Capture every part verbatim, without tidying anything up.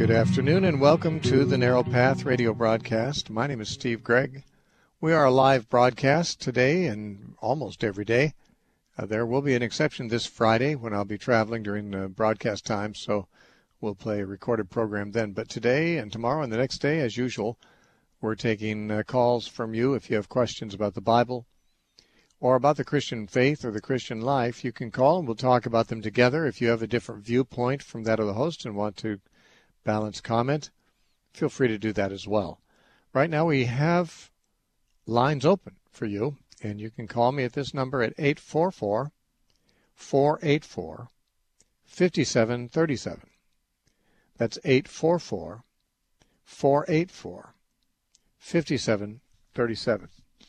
Good afternoon and welcome to the Narrow Path radio broadcast. My name is Steve Gregg. We are a live broadcast today and almost every day. Uh, there will be an exception this Friday when I'll be traveling during the broadcast time, so we'll play a recorded program then. But today and tomorrow and the next day, as usual, we're taking uh, calls from you. If you have questions about the Bible or about the Christian faith or the Christian life, you can call and we'll talk about them together. If you have a different viewpoint from that of the host and want to balance comment, feel free to do that as well. Right now we have lines open for you, and you can call me at this number at eight four four, four eight four, five seven three seven. That's eight four four, four eight four, five seven three seven.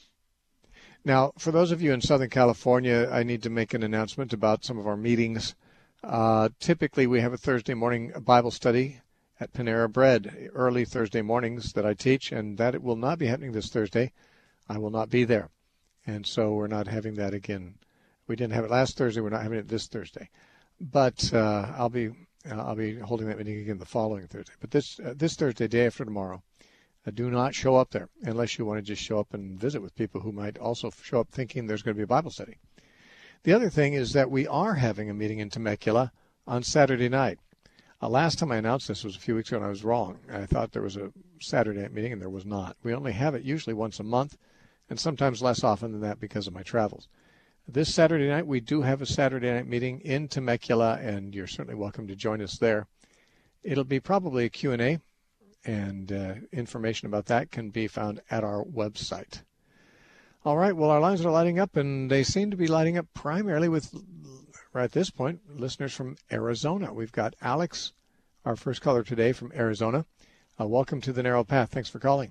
Now, for those of you in Southern California, I need to make an announcement about some of our meetings. Uh, typically, we have a Thursday morning Bible study at Panera Bread, early Thursday mornings that I teach, and that it will not be happening this Thursday. I will not be there, and so we're not having that again. We didn't have it last Thursday. We're not having it this Thursday, but uh, I'll be uh, I'll be holding that meeting again the following Thursday. But this uh, this Thursday, day after tomorrow, uh, do not show up there unless you want to just show up and visit with people who might also show up thinking there's going to be a Bible study. The other thing is that we are having a meeting in Temecula on Saturday night. Uh, last time I announced this was a few weeks ago, and I was wrong. I thought there was a Saturday night meeting, and there was not. We only have it usually once a month, and sometimes less often than that because of my travels. This Saturday night, we do have a Saturday night meeting in Temecula, and you're certainly welcome to join us there. It'll be probably a Q and A, and uh, information about that can be found at our website. All right, well, our lines are lighting up, and they seem to be lighting up primarily with, right at this point, listeners from Arizona. We've got Alex, our first caller today from Arizona. Uh, welcome to the Narrow Path. Thanks for calling.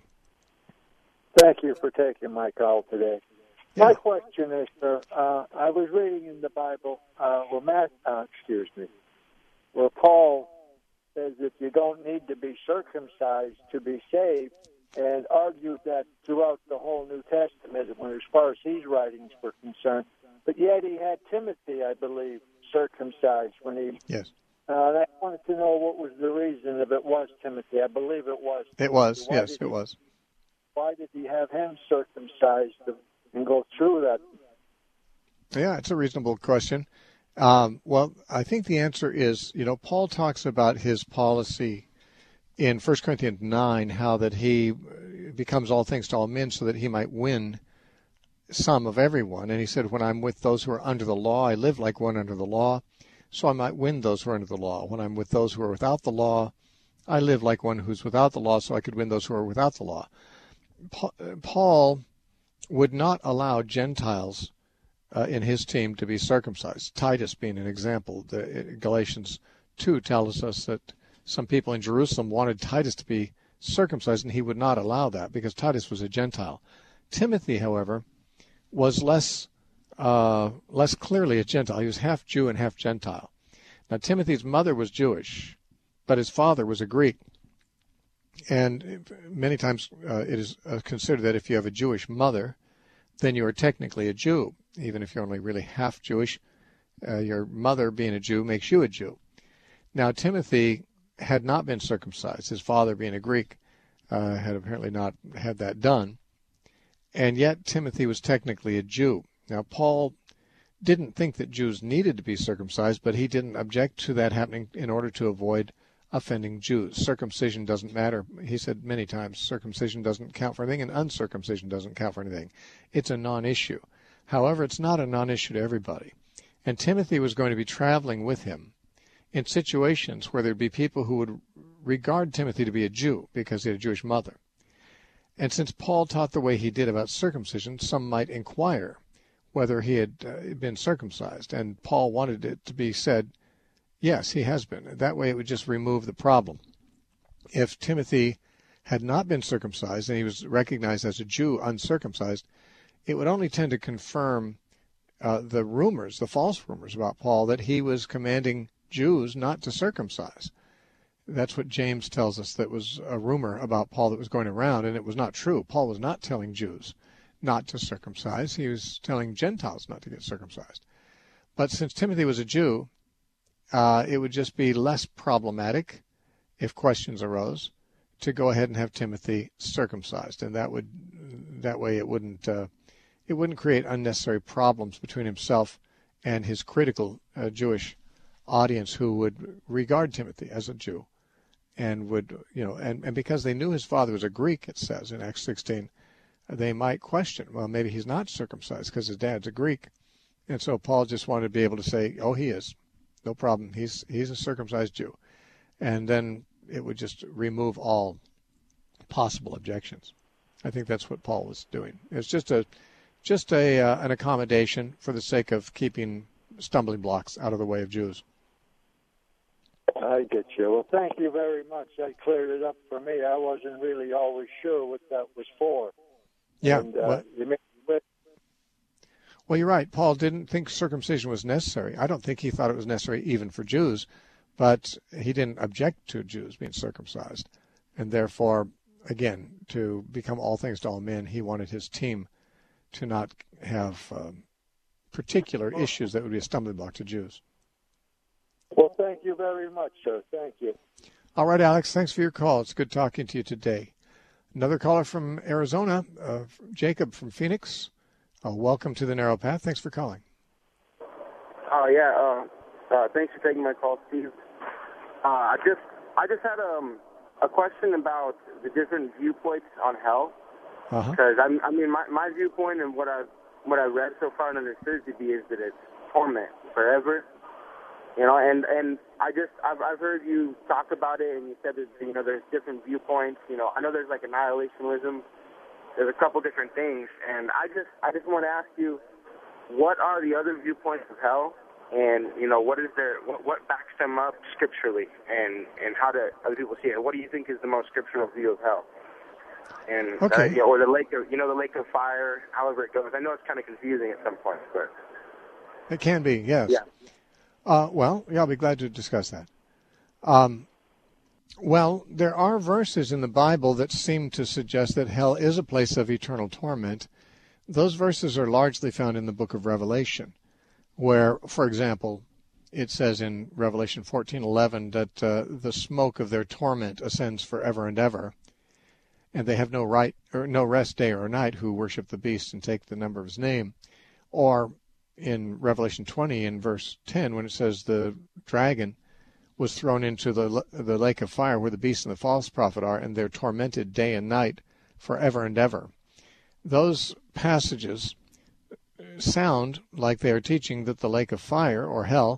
Thank you for taking my call today. Yeah. My question is, sir, uh, I was reading in the Bible, uh, where Matt, uh, excuse me, where Paul says that you don't need to be circumcised to be saved, and argued that throughout the whole New Testament, when as far as his writings were concerned. But yet he had Timothy, I believe, circumcised when he. Yes. Uh, and I wanted to know what was the reason if it was Timothy. I believe it was. It was. Why yes, it he, was. Why did he have him circumcised and go through that? Yeah, it's a reasonable question. Um, well, I think the answer is, you know, Paul talks about his policy in First Corinthians nine, how that he becomes all things to all men so that he might win some of everyone. And he said, when I'm with those who are under the law, I live like one under the law, so I might win those who are under the law. When I'm with those who are without the law, I live like one who's without the law, so I could win those who are without the law. Paul would not allow Gentiles uh, in his team to be circumcised. Titus being an example. The, Galatians two tells us that some people in Jerusalem wanted Titus to be circumcised, and he would not allow that because Titus was a Gentile. Timothy, however, was less uh, less clearly a Gentile. He was half Jew and half Gentile. Now, Timothy's mother was Jewish, but his father was a Greek. And many times uh, it is uh, considered that if you have a Jewish mother, then you are technically a Jew. Even if you're only really half Jewish, uh, your mother being a Jew makes you a Jew. Now, Timothy had not been circumcised. His father, being a Greek, uh, had apparently not had that done. And yet Timothy was technically a Jew. Now, Paul didn't think that Jews needed to be circumcised, but he didn't object to that happening in order to avoid offending Jews. Circumcision doesn't matter. He said many times, circumcision doesn't count for anything, and uncircumcision doesn't count for anything. It's a non-issue. However, it's not a non-issue to everybody. And Timothy was going to be traveling with him in situations where there'd be people who would regard Timothy to be a Jew because he had a Jewish mother. And since Paul taught the way he did about circumcision, some might inquire whether he had uh, been circumcised. And Paul wanted it to be said, yes, he has been. That way it would just remove the problem. If Timothy had not been circumcised and he was recognized as a Jew uncircumcised, it would only tend to confirm uh, the rumors, the false rumors about Paul, that he was commanding Jews not to circumcise. That's what James tells us, that was a rumor about Paul that was going around, and it was not true. Paul was not telling Jews not to circumcise. He was telling Gentiles not to get circumcised. But since Timothy was a Jew, uh, it would just be less problematic if questions arose, to go ahead and have Timothy circumcised, and that would that way it wouldn't uh, it wouldn't create unnecessary problems between himself and his critical uh, Jewish audience, who would regard Timothy as a Jew, and would you know and, and because they knew his father was a Greek, it says in Acts sixteen, they might question, well, maybe he's not circumcised because his dad's a Greek, and so Paul just wanted to be able to say, oh, he is, no problem, he's he's a circumcised Jew, and then it would just remove all possible objections. I think that's what Paul was doing. It's just a, just a uh, an accommodation for the sake of keeping stumbling blocks out of the way of Jews. I get you. Well, thank you very much. That cleared it up for me. I wasn't really always sure what that was for. Yeah. And, uh, well, you made it. well, you're right. Paul didn't think circumcision was necessary. I don't think he thought it was necessary even for Jews. But he didn't object to Jews being circumcised. And therefore, again, to become all things to all men, he wanted his team to not have um, particular issues that would be a stumbling block to Jews. Well, thank you very much, sir. Thank you. All right, Alex, thanks for your call. It's good talking to you today. Another caller from Arizona, uh, Jacob from Phoenix. Uh, welcome to the Narrow Path. Thanks for calling. Oh, yeah. Uh, uh, thanks for taking my call, Steve. Uh, I just I just had um, a question about the different viewpoints on hell, because uh-huh. I, I mean my, my viewpoint and what I what I read so far and understood to be is that it's torment forever, you know. And, and I just I've I've heard you talk about it, and you said that you know there's different viewpoints. You know, I know there's like annihilationism. There's a couple different things, and I just I just want to ask you, what are the other viewpoints of hell? And, you know, what is there, what, what backs them up scripturally, and, and how do other people see it? What do you think is the most scriptural view of hell? And, okay. uh, you know, or the lake of, you know, the lake of fire, however it goes. I know it's kind of confusing at some points, but. It can be, yes. Yeah. Uh, well, yeah, I'll be glad to discuss that. Um, well, there are verses in the Bible that seem to suggest that hell is a place of eternal torment. Those verses are largely found in the book of Revelation, where, for example, it says in Revelation fourteen eleven that uh, the smoke of their torment ascends forever and ever, and they have no right or no rest day or night who worship the beast and take the number of his name. Or in Revelation twenty, in verse ten, when it says the dragon was thrown into the the lake of fire where the beast and the false prophet are, and they're tormented day and night forever and ever. Those passages sound like they are teaching that the lake of fire, or hell,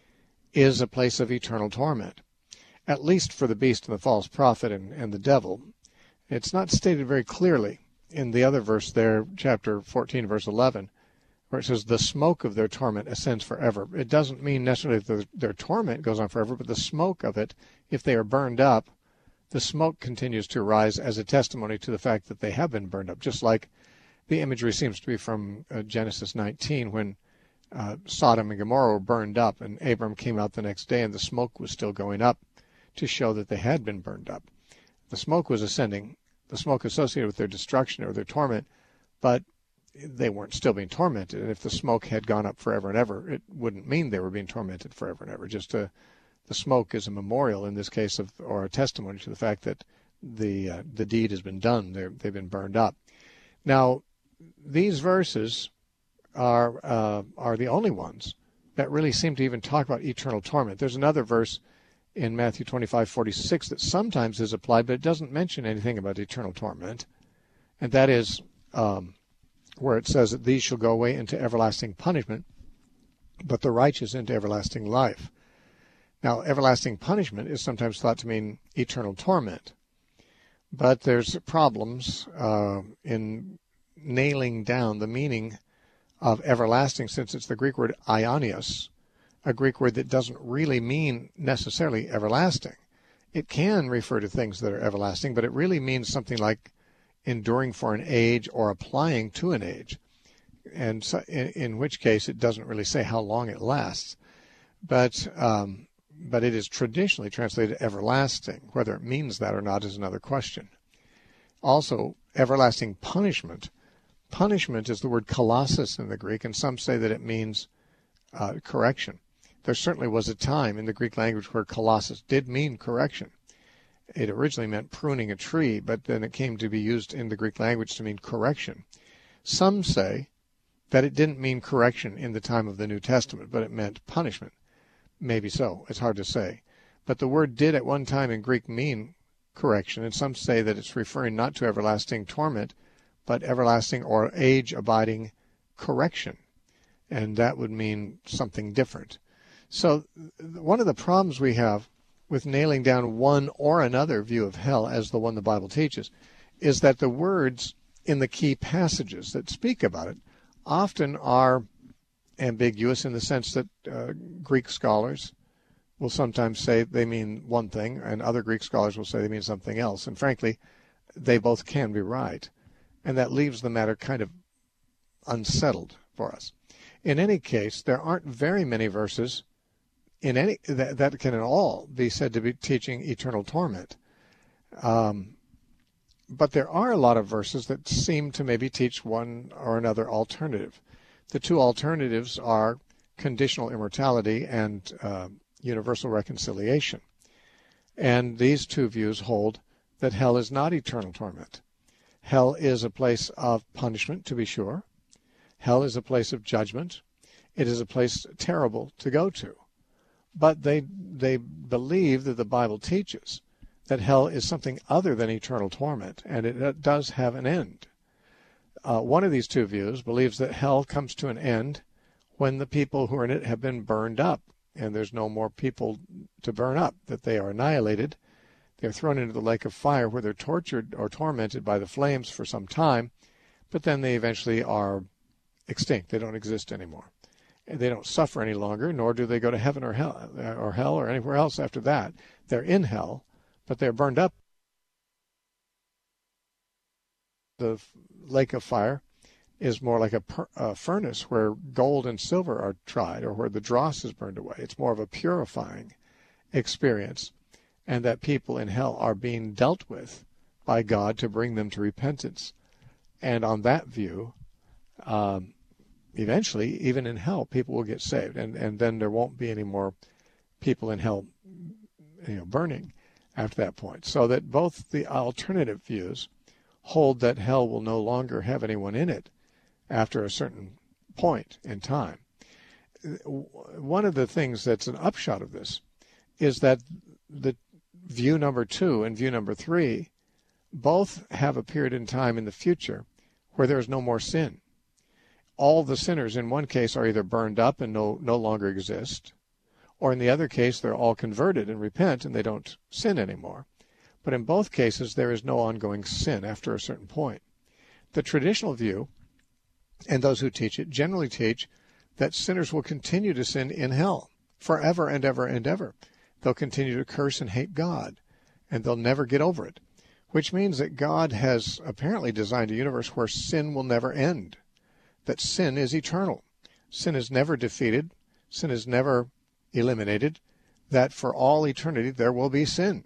is a place of eternal torment, at least for the beast and the false prophet and, and the devil. It's not stated very clearly in the other verse there, chapter fourteen, verse eleven, where it says the smoke of their torment ascends forever. It doesn't mean necessarily that their torment goes on forever, but the smoke of it, if they are burned up, the smoke continues to rise as a testimony to the fact that they have been burned up, just like the imagery seems to be from uh, Genesis nineteen, when uh, Sodom and Gomorrah were burned up, and Abram came out the next day, and the smoke was still going up to show that they had been burned up. The smoke was ascending, the smoke associated with their destruction or their torment, but they weren't still being tormented. And if the smoke had gone up forever and ever, it wouldn't mean they were being tormented forever and ever. Just a, the smoke is a memorial in this case, of, or a testimony to the fact that the uh, the deed has been done. They're, they've been burned up. Now, these verses are uh, are the only ones that really seem to even talk about eternal torment. There's another verse in Matthew twenty-five forty-six that sometimes is applied, but it doesn't mention anything about eternal torment, and that is um, where it says that these shall go away into everlasting punishment, but the righteous into everlasting life. Now, everlasting punishment is sometimes thought to mean eternal torment, but there's problems uh, in nailing down the meaning of everlasting, since it's the Greek word aionios, a Greek word that doesn't really mean necessarily everlasting. It can refer to things that are everlasting, but it really means something like enduring for an age or applying to an age, and so, in, in which case it doesn't really say how long it lasts. But um, but it is traditionally translated everlasting. Whether it means that or not is another question. Also, everlasting punishment. Punishment is the word kolossus in the Greek, and some say that it means uh, correction. There certainly was a time in the Greek language where kolossus did mean correction. It originally meant pruning a tree, but then it came to be used in the Greek language to mean correction. Some say that it didn't mean correction in the time of the New Testament, but it meant punishment. Maybe so. It's hard to say. But the word did at one time in Greek mean correction, and some say that it's referring not to everlasting torment, but everlasting or age-abiding correction. And that would mean something different. So one of the problems we have with nailing down one or another view of hell as the one the Bible teaches is that the words in the key passages that speak about it often are ambiguous in the sense that uh, Greek scholars will sometimes say they mean one thing, and other Greek scholars will say they mean something else. And frankly, they both can be right. And that leaves the matter kind of unsettled for us. In any case, there aren't very many verses in any that, that can at all be said to be teaching eternal torment. Um, but there are a lot of verses that seem to maybe teach one or another alternative. The two alternatives are conditional immortality and uh, universal reconciliation. And these two views hold that hell is not eternal torment. Hell is a place of punishment, to be sure. Hell is a place of judgment. It is a place terrible to go to. But they they believe that the Bible teaches that hell is something other than eternal torment, and it, it does have an end. Uh, one of these two views believes that hell comes to an end when the people who are in it have been burned up, and there's no more people to burn up, that they are annihilated. They're thrown into the lake of fire where they're tortured or tormented by the flames for some time, but then they eventually are extinct. They don't exist anymore. They don't suffer any longer, nor do they go to heaven or hell or hell or anywhere else after that. They're in hell, but they're burned up. The lake of fire is more like a, per, a furnace where gold and silver are tried, or where the dross is burned away. It's more of a purifying experience, and that people in hell are being dealt with by God to bring them to repentance. And on that view, um, eventually, even in hell, people will get saved, and, and then there won't be any more people in hell, you know, burning after that point. So that both the alternative views hold that hell will no longer have anyone in it after a certain point in time. One of the things that's an upshot of this is that the view number two and view number three both have a period in time in the future where there is no more sin. All the sinners in one case are either burned up and no, no longer exist, or in the other case they're all converted and repent and they don't sin anymore. But in both cases there is no ongoing sin after a certain point. The traditional view, and those who teach it, generally teach that sinners will continue to sin in hell forever and ever and ever. They'll continue to curse and hate God, and they'll never get over it, which means that God has apparently designed a universe where sin will never end, that sin is eternal. Sin is never defeated. Sin is never eliminated, that for all eternity there will be sin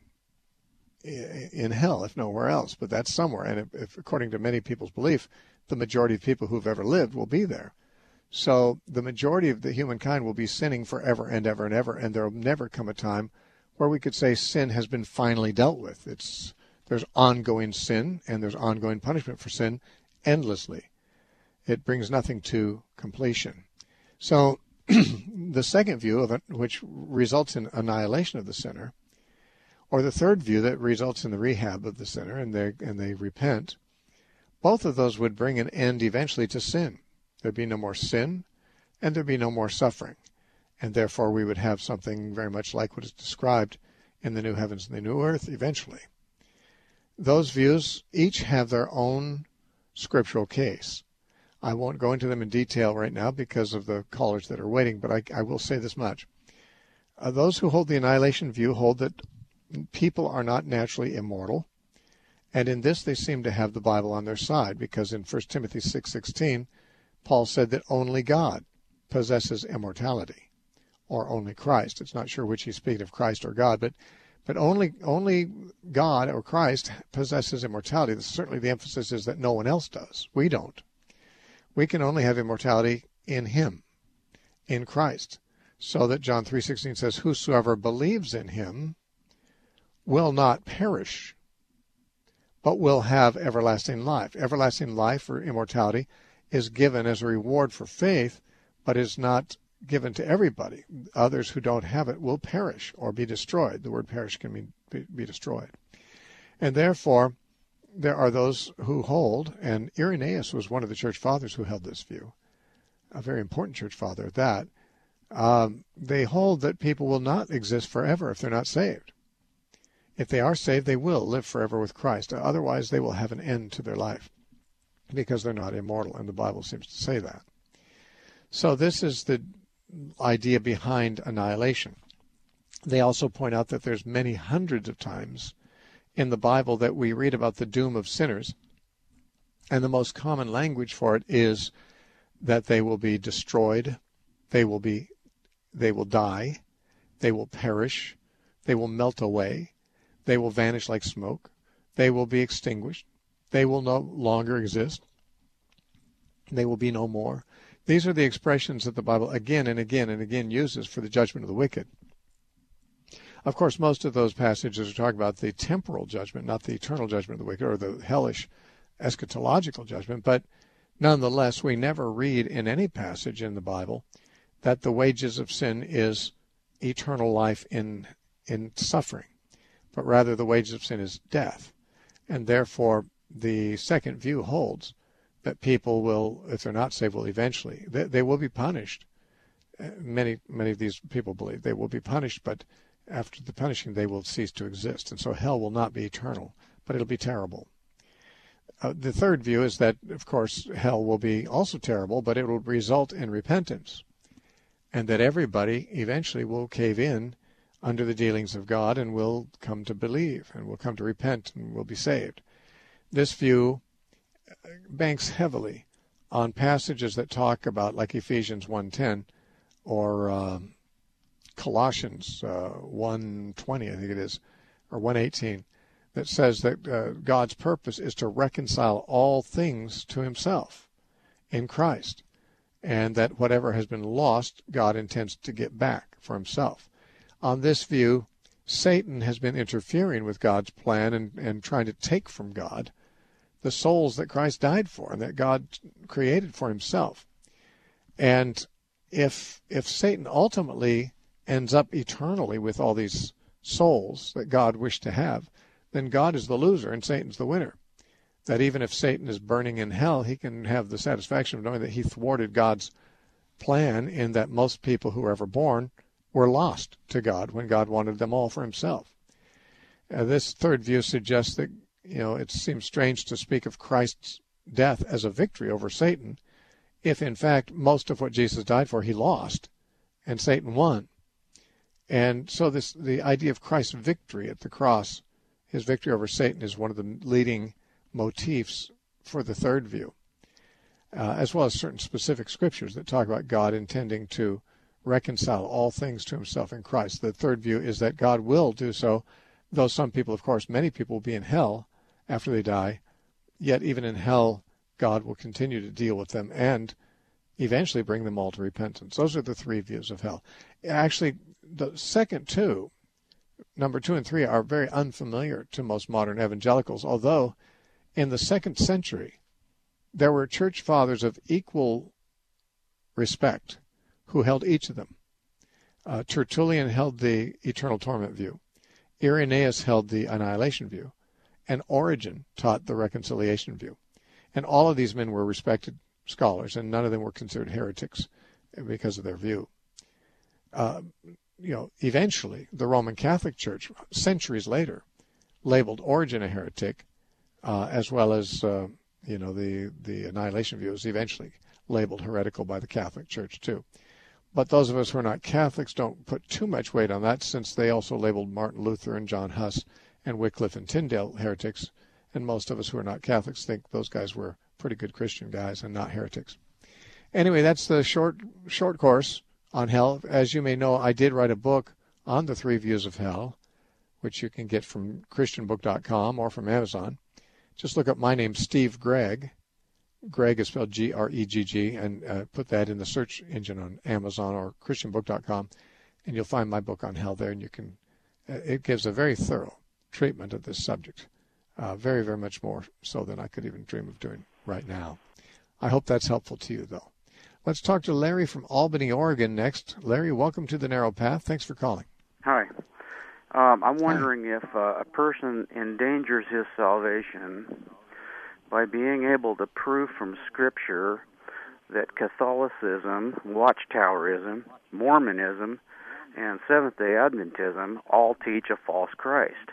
in hell, if nowhere else, but that's somewhere. And if, if, according to many people's belief, the majority of people who've ever lived will be there. So the majority of the humankind will be sinning forever and ever and ever, and there will never come a time where we could say sin has been finally dealt with. It's there's ongoing sin, and there's ongoing punishment for sin endlessly. It brings nothing to completion. So the second view of it, which results in annihilation of the sinner, or the third view that results in the rehab of the sinner and they and they repent, both of those would bring an end eventually to sin. There'd be no more sin, and there'd be no more suffering. And therefore we would have something very much like what is described in the new heavens and the new earth eventually. Those views each have their own scriptural case. I won't go into them in detail right now because of the callers that are waiting, but I, I will say this much. Uh, those who hold the annihilation view hold that people are not naturally immortal, and in this they seem to have the Bible on their side, because in First Timothy six sixteen, Paul said that only God possesses immortality, or only Christ. It's not sure which he's speaking of, Christ or God, but but only only God or Christ possesses immortality. Certainly the emphasis is that no one else does. We don't. We can only have immortality in him, in Christ, so that John three sixteen says, whosoever believes in him will not perish, but will have everlasting life. Everlasting life, or immortality, is given as a reward for faith, but is not given to everybody. Others who don't have it will perish or be destroyed. The word perish can mean be, be destroyed. And therefore, there are those who hold, and Irenaeus was one of the church fathers who held this view, a very important church father at that. Um, they hold that people will not exist forever if they're not saved. If they are saved, they will live forever with Christ. Otherwise, they will have an end to their life because they're not immortal, and the Bible seems to say that. So this is the idea behind annihilation. They also point out that there's many hundreds of times in the Bible that we read about the doom of sinners, and the most common language for it is that they will be destroyed, they will be, they will die, they will perish, they will melt away, they will vanish like smoke, they will be extinguished, they will no longer exist, they will be no more. These are the expressions that the Bible again and again and again uses for the judgment of the wicked. Of course, most of those passages are talking about the temporal judgment, not the eternal judgment of the wicked, or the hellish eschatological judgment. But nonetheless, we never read in any passage in the Bible that the wages of sin is eternal life in in suffering, but rather the wages of sin is death. And therefore, the second view holds that people will, if they're not saved, will eventually, they, they will be punished. Many, many of these people believe they will be punished, but after the punishing, they will cease to exist. And so hell will not be eternal, but it'll be terrible. Uh, the third view is that, of course, hell will be also terrible, but it will result in repentance, and that everybody eventually will cave in under the dealings of God and will come to believe and will come to repent and will be saved. This view banks heavily on passages that talk about, like Ephesians one ten or um, Colossians uh, one twenty, I think it is, or one eighteen, that says that uh, God's purpose is to reconcile all things to himself in Christ, and that whatever has been lost, God intends to get back for himself. On this view, Satan has been interfering with God's plan and, and trying to take from God the souls that Christ died for and that God created for himself. And if if Satan ultimately ends up eternally with all these souls that God wished to have, then God is the loser and Satan's the winner. That even if Satan is burning in hell, he can have the satisfaction of knowing that he thwarted God's plan in that most people who were ever born were lost to God when God wanted them all for himself. Uh, this third view suggests that, you know, it seems strange to speak of Christ's death as a victory over Satan if, in fact, most of what Jesus died for he lost and Satan won. And so this the idea of Christ's victory at the cross, his victory over Satan, is one of the leading motifs for the third view, uh, as well as certain specific scriptures that talk about God intending to reconcile all things to himself in Christ. The third view is that God will do so, though some people, of course, many people will be in hell after they die, yet even in hell, God will continue to deal with them and eventually bring them all to repentance. Those are the three views of hell. Actually, the second two, number two and three, are very unfamiliar to most modern evangelicals, although in the second century, there were church fathers of equal respect who held each of them. Uh, Tertullian held the eternal torment view. Irenaeus held the annihilation view. And Origen taught the reconciliation view. And all of these men were respected scholars, and none of them were considered heretics because of their view. Uh, you know, eventually, the Roman Catholic Church, centuries later, labeled Origen a heretic, uh, as well as, uh, you know, the, the annihilation view was eventually labeled heretical by the Catholic Church, too. But those of us who are not Catholics don't put too much weight on that, since they also labeled Martin Luther and John Huss and Wycliffe and Tyndale heretics, and most of us who are not Catholics think those guys were pretty good Christian guys and not heretics. Anyway, that's the short short course on hell. As you may know, I did write a book on the three views of hell, which you can get from Christian book dot com or from Amazon. Just look up my name, Steve Gregg. Gregg is spelled G R E G G, and uh, put that in the search engine on Amazon or Christian book dot com, and you'll find my book on hell there, and you can. Uh, it gives a very thorough treatment of this subject, uh, very, very much more so than I could even dream of doing right now. I hope that's helpful to you, though. Let's talk to Larry from Albany, Oregon next. Larry, welcome to the Narrow Path. Thanks for calling. Hi. Um, I'm wondering Hi. if uh, a person endangers his salvation by being able to prove from Scripture that Catholicism, Watchtowerism, Mormonism, and Seventh-day Adventism all teach a false Christ.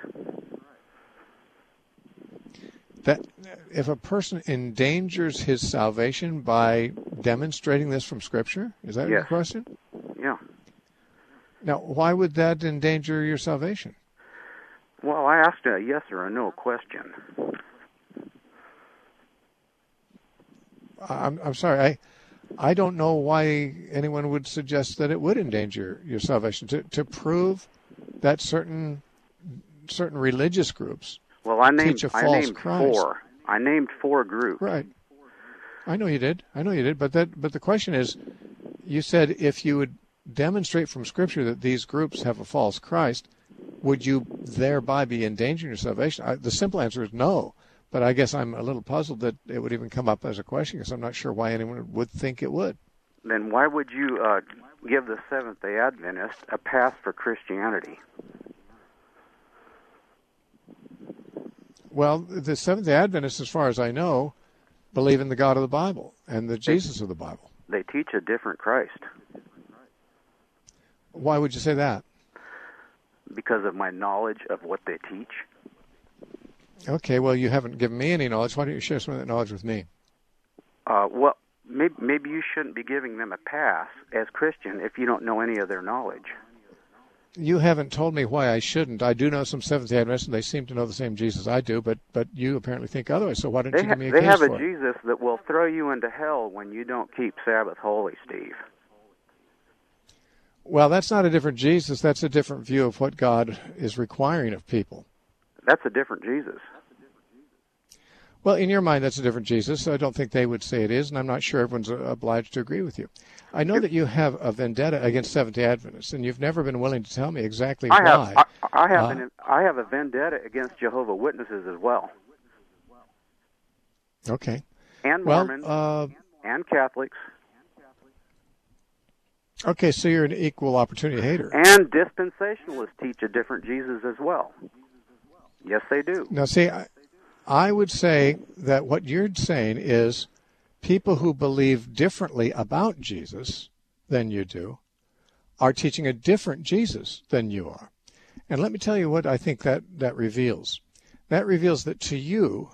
That if a person endangers his salvation by demonstrating this from Scripture? Is that yes. your question? Yeah. Now, why would that endanger your salvation? Well, I asked a yes or a no question. I'm, I'm sorry. I I don't know why anyone would suggest that it would endanger your salvation to to prove that certain certain religious groups. Well, I named teach a I false named Christ. four. I named four groups. Right. I know you did. I know you did. But that. But the question is, you said if you would demonstrate from Scripture that these groups have a false Christ, would you thereby be endangering your salvation? I, the simple answer is no. But I guess I'm a little puzzled that it would even come up as a question because I'm not sure why anyone would think it would. Then why would you uh, give the Seventh-day Adventist a pass for Christianity? Well, the Seventh-day Adventists, as far as I know, believe in the God of the Bible and the Jesus of the Bible. They teach a different Christ. Why would you say that? Because of my knowledge of what they teach. Okay, well, you haven't given me any knowledge. Why don't you share some of that knowledge with me? Uh, well, maybe, maybe you shouldn't be giving them a pass as Christian if you don't know any of their knowledge. You haven't told me why I shouldn't. I do know some Seventh-day Adventists, and they seem to know the same Jesus I do, but but you apparently think otherwise, so why don't they you give me a ha- case They have for a it? Jesus that will throw you into hell when you don't keep Sabbath holy, Steve. Well, that's not a different Jesus. That's a different view of what God is requiring of people. That's a different Jesus. Well, in your mind, that's a different Jesus. I don't think they would say it is, and I'm not sure everyone's obliged to agree with you. I know that you have a vendetta against Seventh-day Adventists, and you've never been willing to tell me exactly I why. have, I, I, have uh, an, I have a vendetta against Jehovah's Witnesses as well. Okay. And well, Mormons, uh, and Catholics. Okay, so you're an equal opportunity hater. And dispensationalists teach a different Jesus as well. Yes, they do. Now, see, I, I would say that what you're saying is people who believe differently about Jesus than you do are teaching a different Jesus than you are. And let me tell you what I think that, that reveals. That reveals that to you,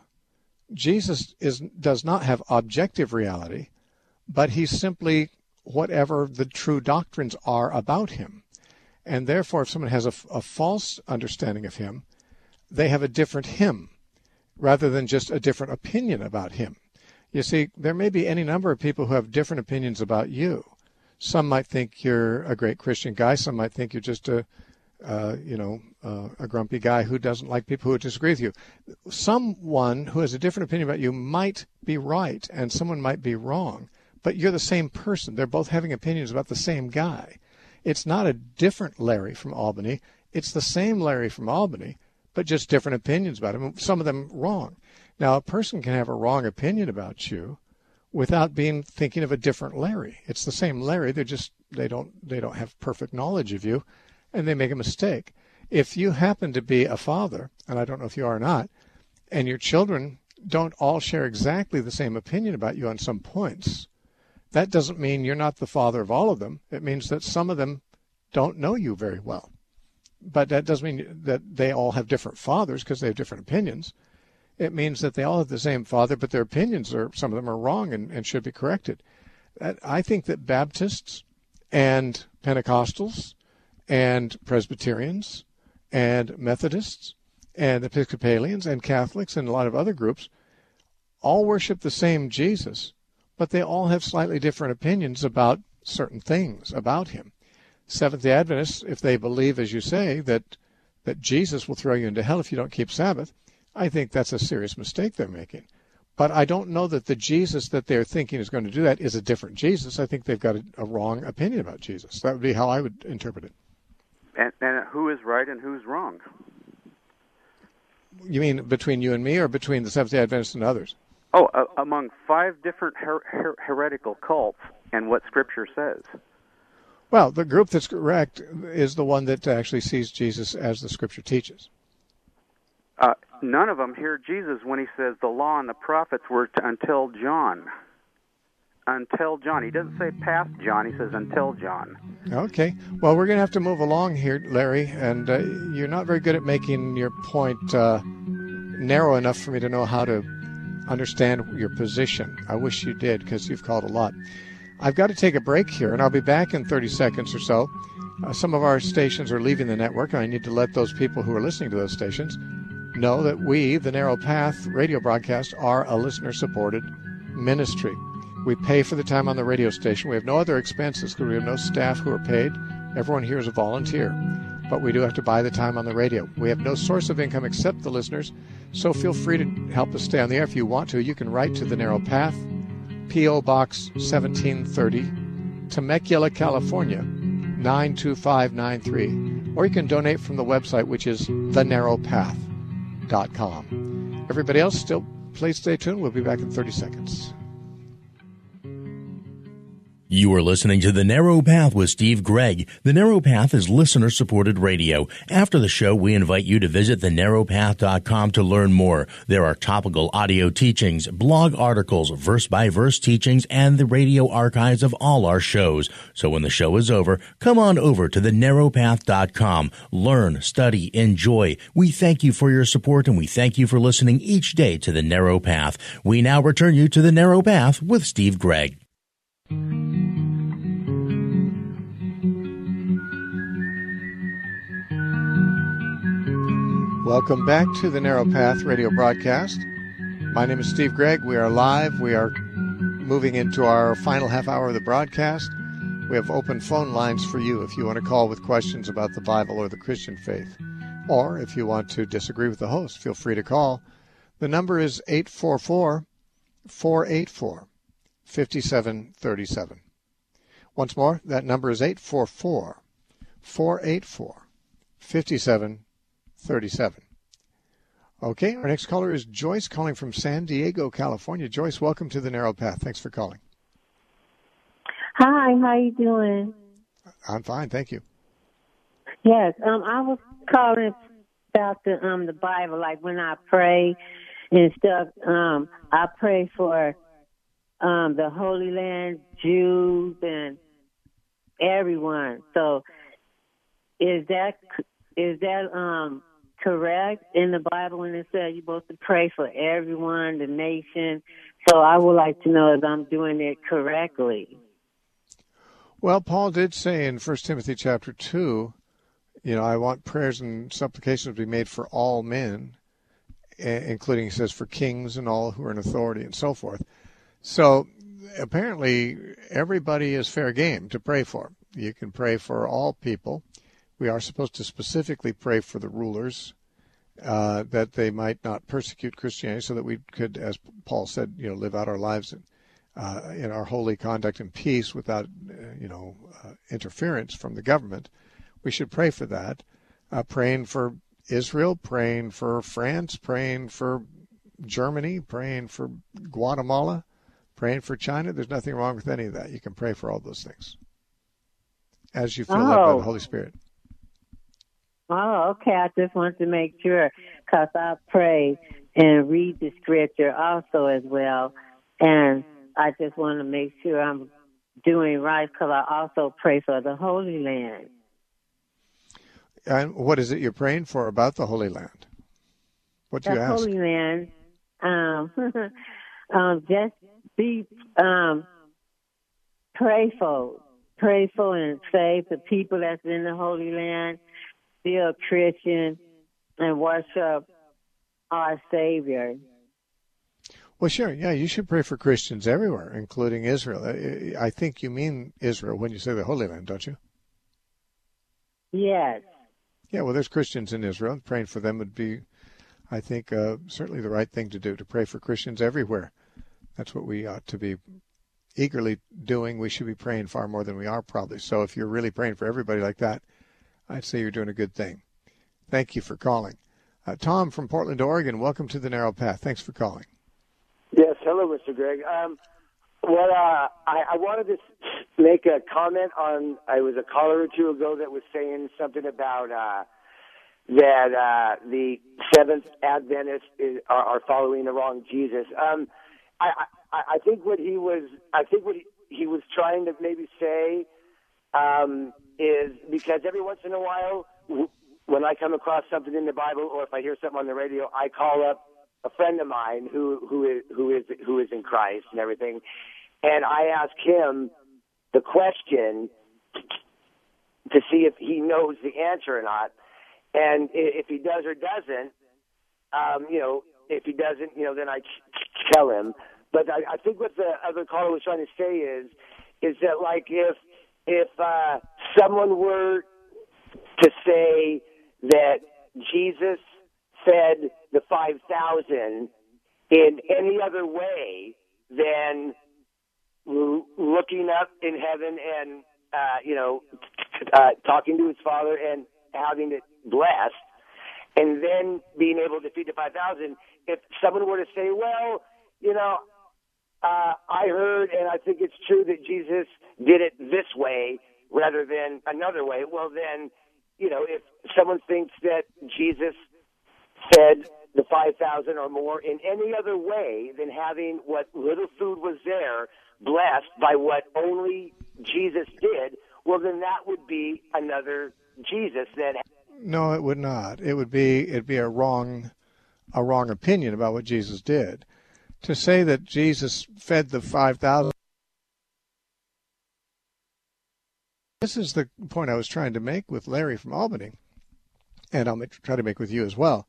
Jesus is does not have objective reality, but he's simply whatever the true doctrines are about him. And therefore, if someone has a, a false understanding of him, they have a different him rather than just a different opinion about him. You see, there may be any number of people who have different opinions about you. Some might think you're a great Christian guy. Some might think you're just a, uh, you know, uh, a grumpy guy who doesn't like people who disagree with you. Someone who has a different opinion about you might be right, and someone might be wrong. But you're the same person. They're both having opinions about the same guy. It's not a different Larry from Albany. It's the same Larry from Albany, but just different opinions about him, some of them wrong. Now, a person can have a wrong opinion about you without being thinking of a different Larry. It's the same Larry. They're just they don't they don't have perfect knowledge of you, and they make a mistake. If you happen to be a father, and I don't know if you are or not, and your children don't all share exactly the same opinion about you on some points, that doesn't mean you're not the father of all of them. It means that some of them don't know you very well. But that doesn't mean that they all have different fathers because they have different opinions. It means that they all have the same father, but their opinions are, some of them are wrong and, and should be corrected. I think that Baptists and Pentecostals and Presbyterians and Methodists and Episcopalians and Catholics and a lot of other groups all worship the same Jesus, but they all have slightly different opinions about certain things about him. Seventh-day Adventists, if they believe, as you say, that that Jesus will throw you into hell if you don't keep Sabbath, I think that's a serious mistake they're making. But I don't know that the Jesus that they're thinking is going to do that is a different Jesus. I think they've got a, a wrong opinion about Jesus. That would be how I would interpret it. And, and who is right and who's wrong? You mean between you and me, or between the Seventh-day Adventists and others? Oh, uh, among five different her- her- heretical cults and what Scripture says. Well, the group that's correct is the one that actually sees Jesus as the Scripture teaches. Uh, none of them hear Jesus when he says the law and the prophets were to, until John. Until John. He doesn't say past John, he says until John. Okay. Well, we're going to have to move along here, Larry, and uh, you're not very good at making your point uh, narrow enough for me to know how to understand your position. I wish you did, because you've called a lot. I've got to take a break here, and I'll be back in thirty seconds or so. Uh, some of our stations are leaving the network, and I need to let those people who are listening to those stations know that we, the Narrow Path radio broadcast, are a listener-supported ministry. We pay for the time on the radio station. We have no other expenses because we have no staff who are paid. Everyone here is a volunteer. But we do have to buy the time on the radio. We have no source of income except the listeners, so feel free to help us stay on the air. If you want to, you can write to the Narrow Path, P O. Box seventeen thirty, Temecula, California, nine two five nine three. Or you can donate from the website, which is the narrow path dot com. Everybody else, still, please stay tuned. We'll be back in thirty seconds. You are listening to The Narrow Path with Steve Gregg. The Narrow Path is listener-supported radio. After the show, we invite you to visit the narrow path dot com to learn more. There are topical audio teachings, blog articles, verse-by-verse teachings, and the radio archives of all our shows. So when the show is over, come on over to the narrow path dot com. Learn, study, enjoy. We thank you for your support, and we thank you for listening each day to The Narrow Path. We now return you to The Narrow Path with Steve Gregg. Welcome back to the Narrow Path radio broadcast. My name is Steve Gregg. We are live. We are moving into our final half hour of the broadcast. We have open phone lines for you if you want to call with questions about the Bible or the Christian faith. Or if you want to disagree with the host, feel free to call. The number is eight four four, four eight four, five seven three seven. Once more, that number is eight four four, four eight four, five seven three seven. Okay, our next caller is Joyce, calling from San Diego, California. Joyce, welcome to the Narrow Path. Thanks for calling. Hi, how you doing? I'm fine, thank you. Yes, um, I was calling about the um the Bible. Like when I pray and stuff, um, I pray for um the Holy Land, Jews, and everyone. So, is that is that um correct in the Bible when it says you're supposed to pray for everyone, the nation? So I would like to know if I'm doing it correctly. Well, Paul did say in First Timothy chapter two, you know, I want prayers and supplications to be made for all men, including, he says, for kings and all who are in authority and so forth. So apparently everybody is fair game to pray for. You can pray for all people. We are supposed to specifically pray for the rulers, uh, that they might not persecute Christianity, so that we could, as Paul said, you know, live out our lives in, uh, in our holy conduct and peace without, uh, you know, uh, interference from the government. We should pray for that. Uh, praying for Israel, praying for France, praying for Germany, praying for Guatemala, praying for China. There's nothing wrong with any of that. You can pray for all those things as you feel oh. led by the Holy Spirit. Oh, okay. I just want to make sure, because I pray and read the scripture also as well. And I just want to make sure I'm doing right, because I also pray for the Holy Land. And what is it you're praying for about the Holy Land? What do the you ask? The Holy Land, um, um, just be um, prayerful, prayerful and save the people that's in the Holy Land, be a Christian, and worship our Savior. Well, sure. Yeah, you should pray for Christians everywhere, including Israel. I think you mean Israel when you say the Holy Land, don't you? Yes. Yeah, well, there's Christians in Israel. Praying for them would be, I think, uh, certainly the right thing to do, to pray for Christians everywhere. That's what we ought to be eagerly doing. We should be praying far more than we are, probably. So if you're really praying for everybody like that, I'd say you're doing a good thing. Thank you for calling. Uh, Tom from Portland, Oregon, welcome to the Narrow Path. Thanks for calling. Yes, hello, Mister Greg. Um, well, uh, I, I wanted to make a comment on, I was a caller or two ago that was saying something about uh, that uh, the Seventh Adventists is, are, are following the wrong Jesus. Um, I, I, I think what he was, I think what he, he was trying to maybe say um, is because every once in a while, when I come across something in the Bible or if I hear something on the radio, I call up a friend of mine who who is who is who is in Christ and everything, and I ask him the question to see if he knows the answer or not, and if he does or doesn't, um, you know, if he doesn't, you know, then I tell him. But I, I think what the other caller was trying to say is is that like if if uh, someone were to say that Jesus fed the five thousand in any other way than looking up in heaven and, uh, you know, uh, talking to his Father and having it blessed, and then being able to feed the five thousand, if someone were to say, well, you know, uh, I heard and I think it's true that Jesus did it this way rather than another way, well, then, you know, if someone thinks that Jesus fed the five thousand or more in any other way than having what little food was there blessed by what only Jesus did, well, then that would be another Jesus. That No, it would not. It would be it'd be a wrong a wrong opinion about what Jesus did. To say that Jesus fed the five thousand. This is the point I was trying to make with Larry from Albany, and I'll try to make with you as well.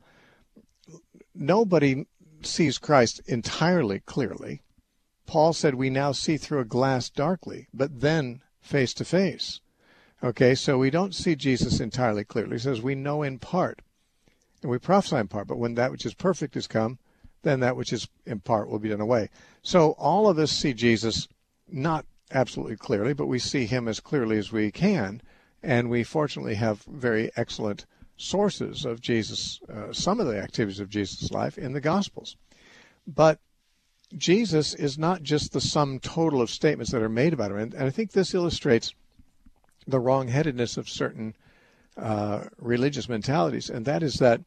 Nobody sees Christ entirely clearly. Paul said we now see through a glass darkly, but then face to face. Okay, so we don't see Jesus entirely clearly. He says we know in part, and we prophesy in part, but when that which is perfect is come, then that which is in part will be done away. So all of us see Jesus not absolutely clearly, but we see him as clearly as we can, and we fortunately have very excellent sources of Jesus, uh, some of the activities of Jesus' life in the Gospels. But Jesus is not just the sum total of statements that are made about him, and, and I think this illustrates the wrong-headedness of certain uh, religious mentalities, and that is that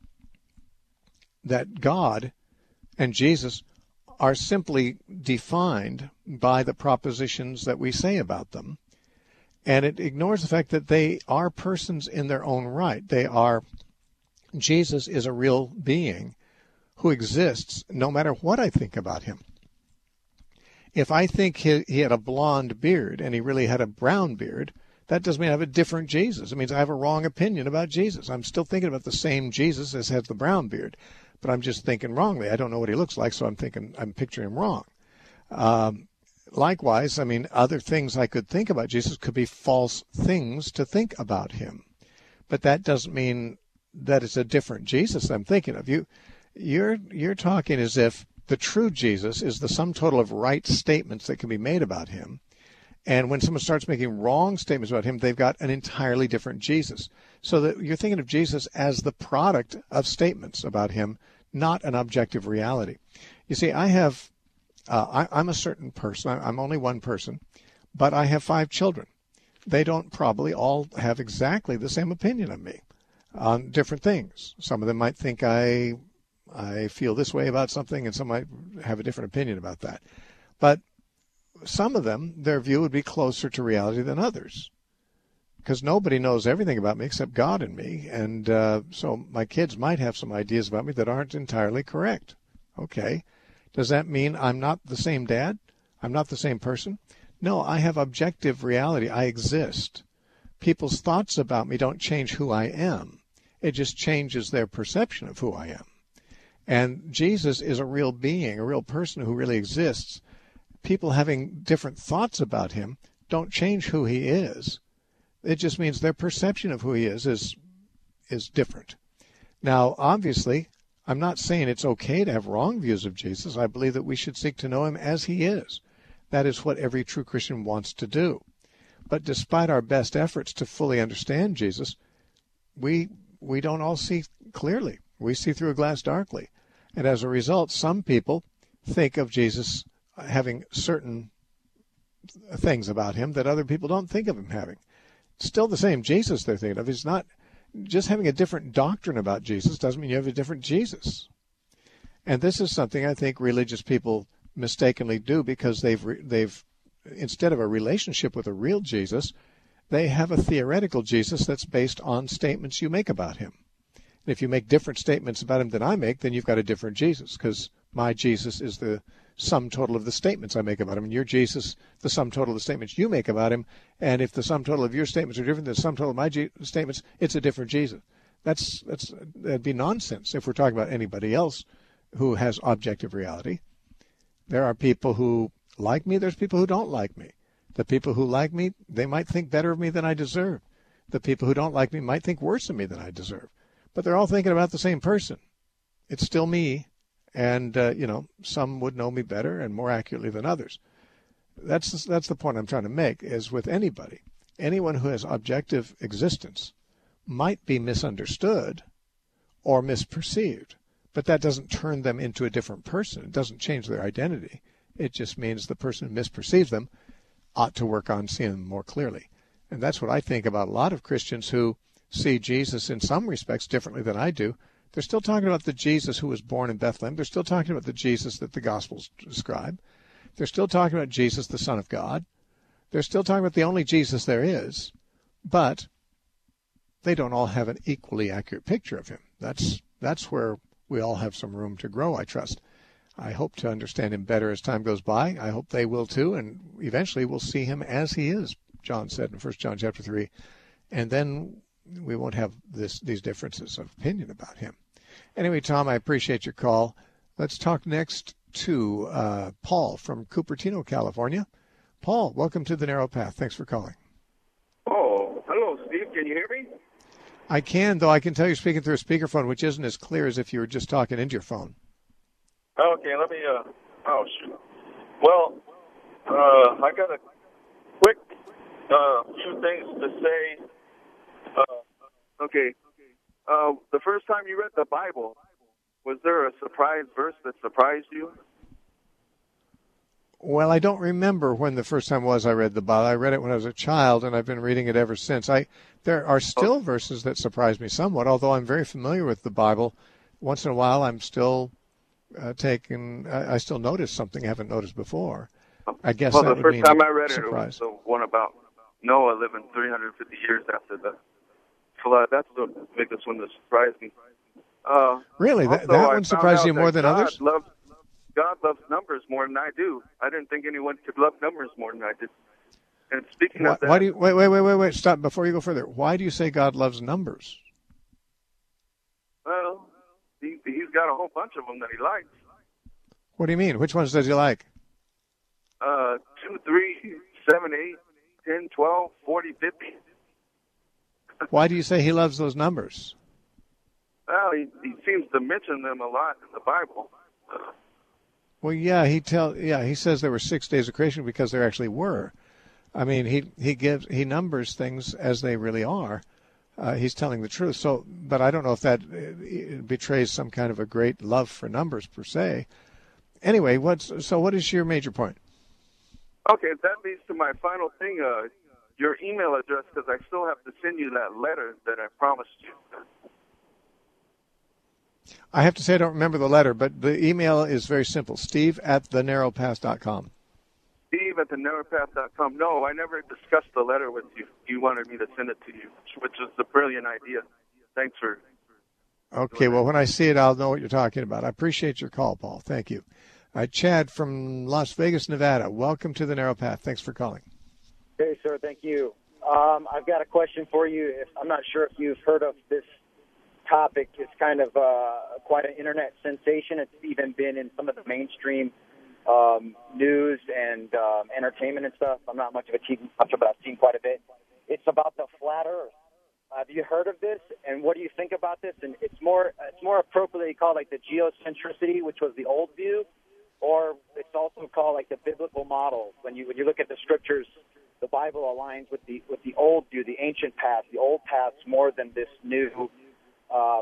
that God and Jesus are simply defined by the propositions that we say about them. And it ignores the fact that they are persons in their own right. They are, Jesus is a real being who exists no matter what I think about him. If I think he, he had a blonde beard and he really had a brown beard, that doesn't mean I have a different Jesus. It means I have a wrong opinion about Jesus. I'm still thinking about the same Jesus as has the brown beard, but I'm just thinking wrongly. I don't know what he looks like, so I'm thinking, I'm picturing him wrong. Um, Likewise, I mean, other things I could think about Jesus could be false things to think about him. But that doesn't mean that it's a different Jesus I'm thinking of. You, you're, you're talking as if the true Jesus is the sum total of right statements that can be made about him. And when someone starts making wrong statements about him, they've got an entirely different Jesus. So that you're thinking of Jesus as the product of statements about him, not an objective reality. You see, I have... Uh, I, I'm a certain person. I, I'm only one person, but I have five children. They don't probably all have exactly the same opinion of me on different things. Some of them might think I I feel this way about something, and some might have a different opinion about that. But some of them, their view would be closer to reality than others, because nobody knows everything about me except God and me. And uh, so my kids might have some ideas about me that aren't entirely correct. Okay. Does that mean I'm not the same dad? I'm not the same person? No, I have objective reality. I exist. People's thoughts about me don't change who I am. It just changes their perception of who I am. And Jesus is a real being, a real person who really exists. People having different thoughts about him don't change who he is. It just means their perception of who he is is, is different. Now, obviously, I'm not saying it's okay to have wrong views of Jesus. I believe that we should seek to know him as he is. That is what every true Christian wants to do. But despite our best efforts to fully understand Jesus, we we don't all see clearly. We see through a glass darkly. And as a result, some people think of Jesus having certain things about him that other people don't think of him having. It's still the same Jesus they're thinking of. He's not just having a different doctrine about Jesus doesn't mean you have a different Jesus. And this is something I think religious people mistakenly do because they've they've instead of a relationship with a real Jesus, they have a theoretical Jesus that's based on statements you make about him. And if you make different statements about him than I make, then you've got a different Jesus, because my Jesus is the sum total of the statements I make about him, and your Jesus, the sum total of the statements you make about him. And if the sum total of your statements are different than the sum total of my G- statements, it's a different Jesus. That's that's that'd be nonsense if we're talking about anybody else who has objective reality. There are people who like me. There's people who don't like me. The people who like me, they might think better of me than I deserve. The people who don't like me might think worse of me than I deserve. But they're all thinking about the same person. It's still me. And, uh, you know, some would know me better and more accurately than others. That's that's the point I'm trying to make, is with anybody, anyone who has objective existence might be misunderstood or misperceived. But that doesn't turn them into a different person. It doesn't change their identity. It just means the person who misperceives them ought to work on seeing them more clearly. And that's what I think about a lot of Christians who see Jesus in some respects differently than I do. They're still talking about the Jesus who was born in Bethlehem. They're still talking about the Jesus that the Gospels describe. They're still talking about Jesus, the Son of God. They're still talking about the only Jesus there is. But they don't all have an equally accurate picture of him. That's that's where we all have some room to grow, I trust. I hope to understand him better as time goes by. I hope they will too, and eventually we'll see him as he is, John said in First John chapter three. And then we won't have this these differences of opinion about him. Anyway, Tom, I appreciate your call. Let's talk next to uh, Paul from Cupertino, California. Paul, welcome to The Narrow Path. Thanks for calling. Oh, hello, Steve. Can you hear me? I can, though I can tell you're speaking through a speakerphone, which isn't as clear as if you were just talking into your phone. Okay, let me, uh, oh, shoot. Well, uh, I got a quick uh, few things to say. Uh, okay, uh, the first time you read the Bible, was there a surprise verse that surprised you? Well, I don't remember when the first time was I read the Bible. I read it when I was a child, and I've been reading it ever since. I There are still verses that surprise me somewhat, although I'm very familiar with the Bible. Once in a while, I'm still uh, taking, I, I still notice something I haven't noticed before. I guess well, that the would first mean time I read surprise. it, it was the one about Noah living three hundred fifty years after the flood. That's the biggest one that surprised me. Uh, really? That, that one surprised you more than God others? Loves, God loves numbers more than I do. I didn't think anyone could love numbers more than I did. And speaking why, of that... Why do you, wait, wait, wait, wait, wait, stop before you go further. Why do you say God loves numbers? Well, he, he's got a whole bunch of them that he likes. What do you mean? Which ones does he like? Uh, two, three, seven, eight, ten, twelve, forty, fifty. Why do you say he loves those numbers? Well, he, he seems to mention them a lot in the Bible. Well, yeah, he tell yeah he says there were six days of creation because there actually were. I mean, he he gives he numbers things as they really are. Uh, he's telling the truth. So, but I don't know if that uh, betrays some kind of a great love for numbers per se. Anyway, what's so? What is your major point? Okay, that leads to my final thing. Uh, your email address, because I still have to send you that letter that I promised you. I have to say I don't remember the letter, but the email is very simple. Steve at the narrow path dot com. Steve at the narrow path dot com. No, I never discussed the letter with you. You wanted me to send it to you, which is a brilliant idea. Thanks for... Okay, well, when I see it, I'll know what you're talking about. I appreciate your call, Paul. Thank you. Uh, Chad from Las Vegas, Nevada. Welcome to the Narrow Path. Thanks for calling. Hey, sir. Thank you. Um, I've got a question for you. If, I'm not sure if you've heard of this topic. It's kind of uh, quite an internet sensation. It's even been in some of the mainstream um, news and um, entertainment and stuff. I'm not much of a T V watcher, but I've seen quite a bit. It's about the flat Earth. Have you heard of this? And what do you think about this? And it's more it's more appropriately called like the geocentricity, which was the old view, or it's also called like the biblical model. When you when you look at the scriptures, the Bible aligns with the with the old view, the ancient past, the old past more than this new Um,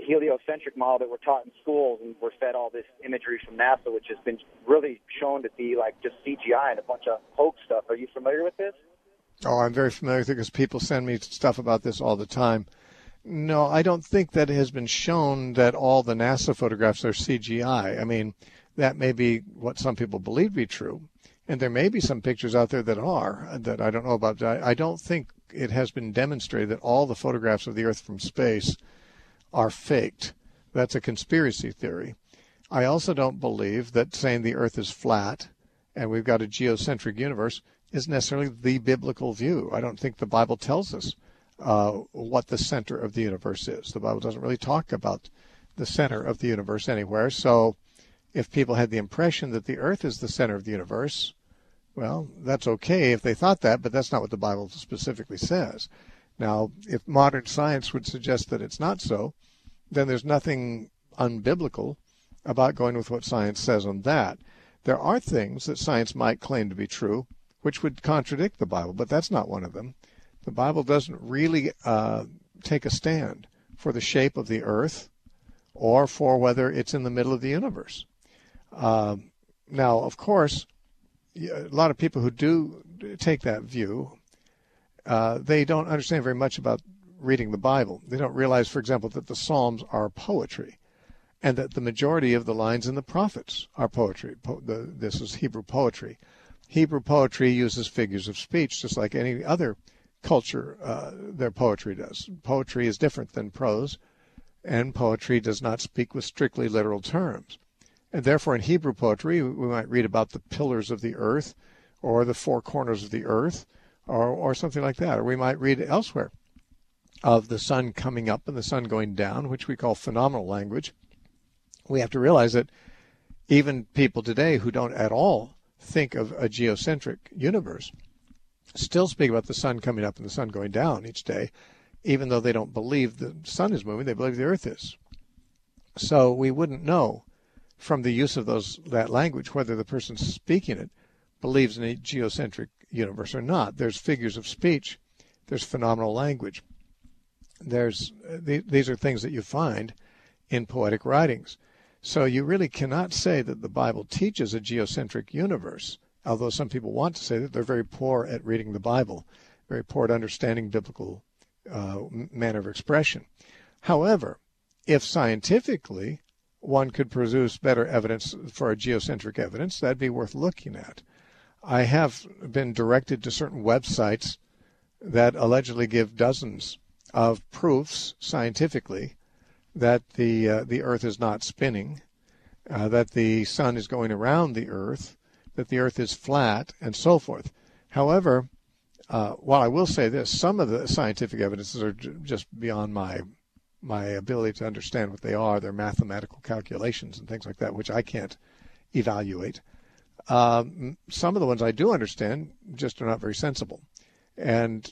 heliocentric model that we're taught in schools, and we're fed all this imagery from NASA, which has been really shown to be like just C G I and a bunch of hoax stuff. Are you familiar with this? Oh, I'm very familiar with it because people send me stuff about this all the time. No, I don't think that it has been shown that all the NASA photographs are C G I. I mean, that may be what some people believe to be true, and there may be some pictures out there that are, that I don't know about. I don't think it has been demonstrated that all the photographs of the Earth from space are faked. That's a conspiracy theory. I also don't believe that saying the Earth is flat and we've got a geocentric universe is necessarily the biblical view. I don't think the Bible tells us uh, what the center of the universe is. The Bible doesn't really talk about the center of the universe anywhere. So if people had the impression that the Earth is the center of the universe, well, that's okay if they thought that, but that's not what the Bible specifically says. Now, if modern science would suggest that it's not so, then there's nothing unbiblical about going with what science says on that. There are things that science might claim to be true, which would contradict the Bible, but that's not one of them. The Bible doesn't really uh, take a stand for the shape of the Earth or for whether it's in the middle of the universe. Uh, now, of course, a lot of people who do take that view, uh, they don't understand very much about reading the Bible. They don't realize, for example, that the Psalms are poetry, and that the majority of the lines in the prophets are poetry. Po- the, this is Hebrew poetry. Hebrew poetry uses figures of speech, just like any other culture, uh, their poetry does. Poetry is different than prose, and poetry does not speak with strictly literal terms. And therefore, in Hebrew poetry, we might read about the pillars of the earth, or the four corners of the earth, or, or something like that. Or we might read elsewhere of the sun coming up and the sun going down, which we call phenomenal language. We have to realize that even people today who don't at all think of a geocentric universe still speak about the sun coming up and the sun going down each day, even though they don't believe the sun is moving, they believe the earth is. So we wouldn't know from the use of those that language whether the person speaking it believes in a geocentric universe or not. There's figures of speech. There's phenomenal language. There's these are things that you find in poetic writings. So you really cannot say that the Bible teaches a geocentric universe, although some people want to say that. They're very poor at reading the Bible, very poor at understanding biblical uh, manner of expression. However, if scientifically one could produce better evidence for a geocentric evidence, that'd be worth looking at. I have been directed to certain websites that allegedly give dozens of proofs scientifically that the uh, the Earth is not spinning, uh, that the sun is going around the Earth, that the Earth is flat, and so forth. However, uh, while I will say this, some of the scientific evidences are j- just beyond my my ability to understand what they are. They're mathematical calculations and things like that, which I can't evaluate. Um, some of the ones I do understand just are not very sensible. And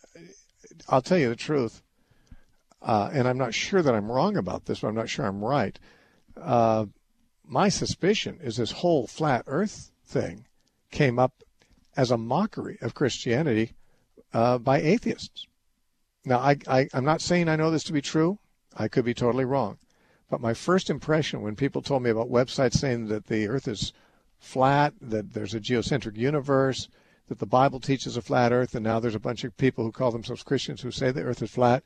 I'll tell you the truth, uh, and I'm not sure that I'm wrong about this, but I'm not sure I'm right. Uh, my suspicion is this whole flat earth thing came up as a mockery of Christianity uh, by atheists. Now, I, I, I'm not saying I know this to be true. I could be totally wrong. But my first impression when people told me about websites saying that the earth is flat, that there's a geocentric universe, that the Bible teaches a flat earth, and now there's a bunch of people who call themselves Christians who say the earth is flat,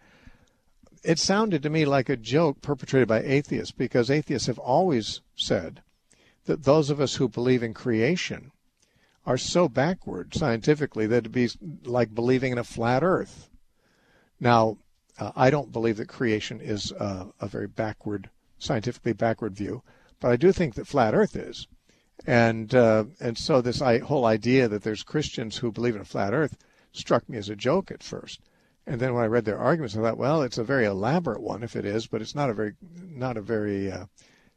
it sounded to me like a joke perpetrated by atheists, because atheists have always said that those of us who believe in creation are so backward scientifically that it'd be like believing in a flat earth. Now, uh, I don't believe that creation is uh, a very backward, scientifically backward view, but I do think that flat earth is. And uh, and so this I, whole idea that there's Christians who believe in a flat earth struck me as a joke at first. And then when I read their arguments, I thought, well, it's a very elaborate one if it is, but it's not a very, not a very, uh,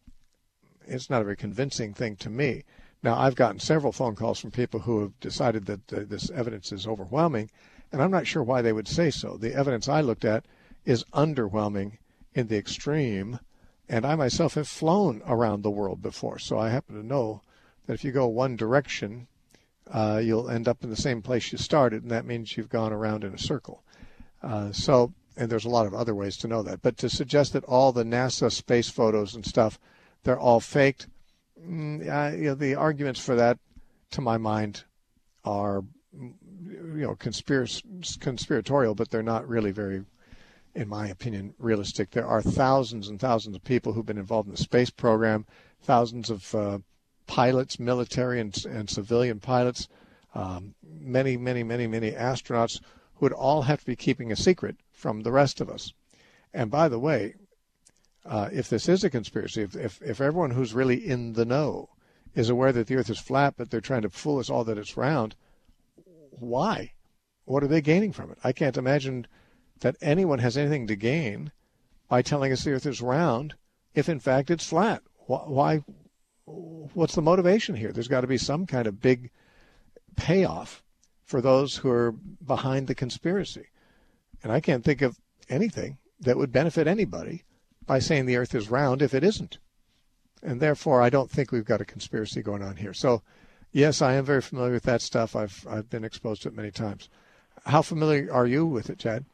it's not a very convincing thing to me. Now, I've gotten several phone calls from people who have decided that uh, this evidence is overwhelming, and I'm not sure why they would say so. The evidence I looked at is underwhelming in the extreme, and I myself have flown around the world before, so I happen to know that if you go one direction, uh, you'll end up in the same place you started, and that means you've gone around in a circle. Uh, so and there's a lot of other ways to know that. But to suggest that all the NASA space photos and stuff, they're all faked, mm, uh, you know, the arguments for that, to my mind, are, you know, conspirac- conspiratorial, but they're not really very, in my opinion, realistic. There are thousands and thousands of people who've been involved in the space program, thousands of uh, pilots, military and, and civilian pilots, um, many, many, many, many astronauts who would all have to be keeping a secret from the rest of us. And by the way, uh, if this is a conspiracy, if, if, if everyone who's really in the know is aware that the Earth is flat, but they're trying to fool us all that it's round, why? What are they gaining from it? I can't imagine that anyone has anything to gain by telling us the Earth is round if, in fact, it's flat. Why? What's the motivation here? There's got to be some kind of big payoff for those who are behind the conspiracy. And I can't think of anything that would benefit anybody by saying the Earth is round if it isn't. And therefore, I don't think we've got a conspiracy going on here. So, yes, I am very familiar with that stuff. I've I've been exposed to it many times. How familiar are you with it, Chad?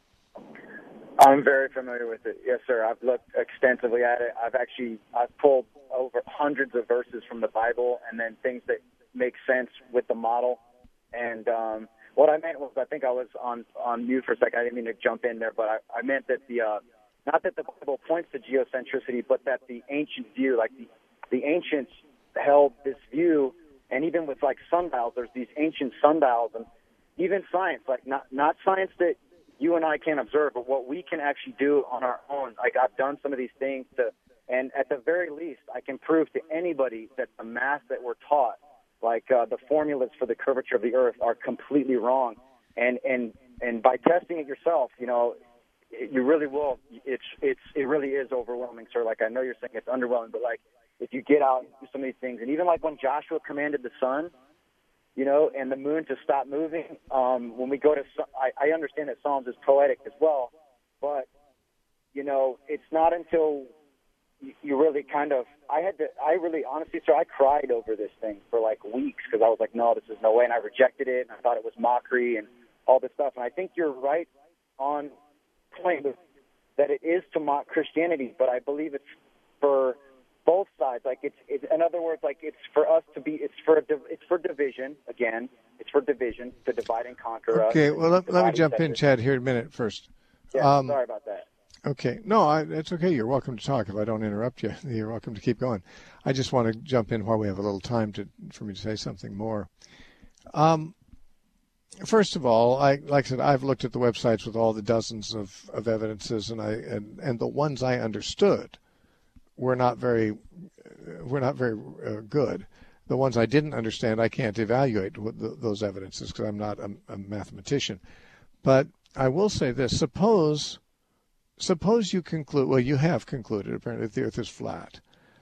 I'm very familiar with it. Yes, sir. I've looked extensively at it. I've actually I've pulled over hundreds of verses from the Bible and then things that make sense with the model. And um, what I meant was, I think I was on, on mute for a second. I didn't mean to jump in there, but I, I meant that the uh, not that the Bible points to geocentricity, but that the ancient view, like the, the ancients held this view, and even with like sundials, there's these ancient sundials, and even science, like not not science that you and I can observe, but what we can actually do on our own. Like I've done some of these things to, and at the very least, I can prove to anybody that the math that we're taught, like uh, the formulas for the curvature of the Earth, are completely wrong. And and and by testing it yourself, you know, you really will. It's it's it really is overwhelming, sir. Like I know you're saying it's underwhelming, but like if you get out and do some of these things, and even like when Joshua commanded the sun, you know, and the moon to stop moving. Um, when we go to, I, I understand that Psalms is poetic as well, but you know, it's not until you, you really kind of. I had to. I really, honestly, sir, I cried over this thing for like weeks because I was like, no, this is no way, and I rejected it, and I thought it was mockery and all this stuff. And I think you're right on point that it is to mock Christianity, but I believe it's for both sides. Like it's, it's, in other words, like it's for us to be, it's for, it's for division. Again, it's for division, to divide and conquer. Okay, us, well, let, let me jump in, Chad, here in a minute first. Yeah, um, sorry about that. Okay, no, I, it's okay. You're welcome to talk. If I don't interrupt you, you're welcome to keep going. I just want to jump in while we have a little time to for me to say something more. Um, first of all, I like I said, I've looked at the websites with all the dozens of, of evidences, and I and, and the ones I understood were not very were not very uh, good. The ones I didn't understand, I can't evaluate with the, those evidences because I'm not a, a mathematician. But I will say this: suppose suppose you conclude, well, you have concluded apparently that the Earth is flat.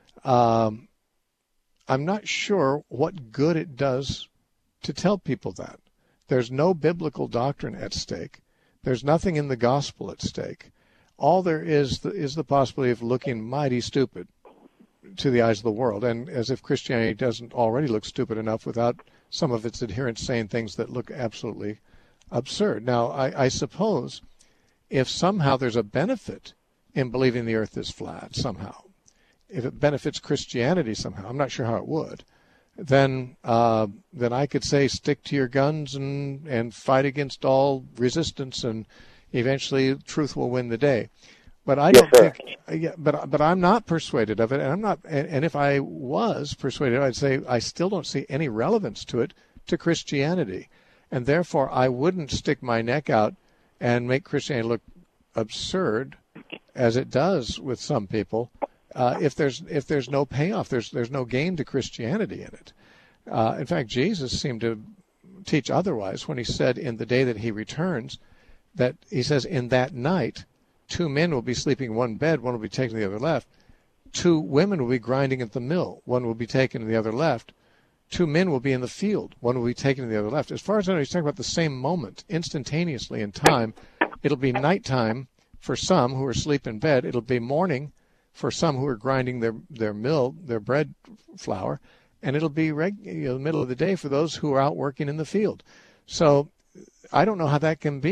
Um, I'm not sure what good it does to tell people that. There's no biblical doctrine at stake. There's nothing in the gospel at stake. All there is the, is the possibility of looking mighty stupid to the eyes of the world, and as if Christianity doesn't already look stupid enough without some of its adherents saying things that look absolutely absurd. Now, I, I suppose if somehow there's a benefit in believing the earth is flat, somehow, if it benefits Christianity somehow, I'm not sure how it would, then uh, then I could say stick to your guns and, and fight against all resistance, and eventually truth will win the day. But I don't yes, think, yeah, but but I'm not persuaded of it, and I'm not. And, and if I was persuaded, I'd say I still don't see any relevance to it to Christianity, and therefore I wouldn't stick my neck out and make Christianity look absurd, as it does with some people. Uh, if there's if there's no payoff, there's there's no gain to Christianity in it. Uh, in fact, Jesus seemed to teach otherwise when he said, in the day that he returns, that he says, in that night, two men will be sleeping in one bed, one will be taken to the other left. Two women will be grinding at the mill, one will be taken to the other left. Two men will be in the field, one will be taken to the other left. As far as I know, he's talking about the same moment, instantaneously in time. It'll be nighttime for some who are asleep in bed. It'll be morning for some who are grinding their, their mill, their bread flour, and it'll be reg, you know, the middle of the day for those who are out working in the field. So I don't know how that can be